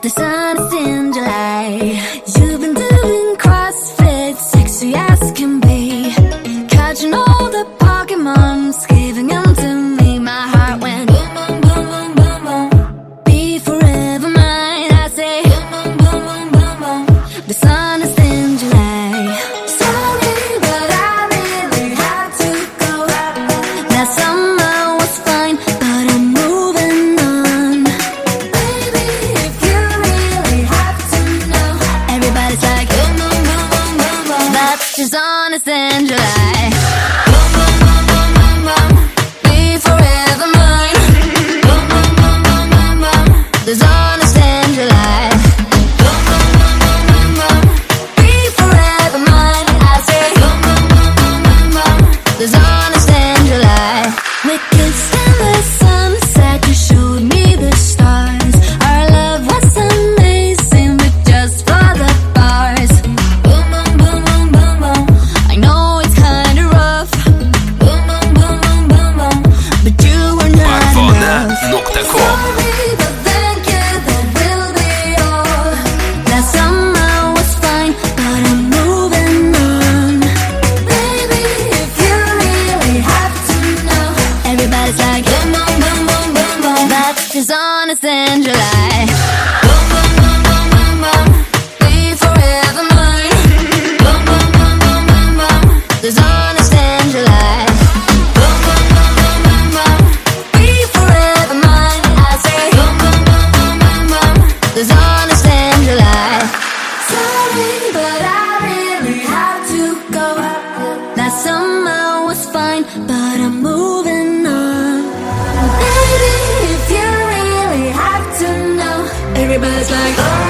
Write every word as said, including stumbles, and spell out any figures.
The sun is in July. You've been doing CrossFit, sexy as can be, catching all the Pokemons, giving them to me. My heart went boom, boom, boom, boom, boom, boom. Be forever mine, I say boom, boom, boom, boom, boom, boom. The sun is in July. Sorry, but I really had to go. That summer was fine, but I'm moving on. Baby, if you really have to know, everybody's like boom, boom, boom, boom, boom, boom. That's just honest in July. Boom, boom, boom, boom, boom, boom. Be forever mine. Boom, boom, boom, boom, boom, boom. There's honest in July. Boom, boom, boom, boom, boom, boom. Be forever mine. I say boom, boom, boom, boom, boom, boom. There's honest in July. We kissed in the sunset, you showed me the stars. Our love was amazing, but just for the bars. Boom, boom, boom, boom, boom, boom. I know it's kinda rough. Boom, boom, boom, boom, boom, boom. But you were not enough. نقطة كوم. Sorry, but thank you, that will be all. That summer was fine, but I'm moving on. Baby, if you really have to know, everybody's like boom, boom, boom, boom, boom, boom. That's just honest in July. Boom, boom, boom, boom, boom, boom. Be forever mine. Boom, boom, boom, boom, boom, boom. There's honest in July. Boom, boom, boom, boom, boom, boom. Be forever mine. I say boom, boom, boom, boom, boom, boom. There's honest in July. Sorry, but I really have to go. That summer was fine, but I'm moving on. Baby, if you really have to know, everybody's like, oh.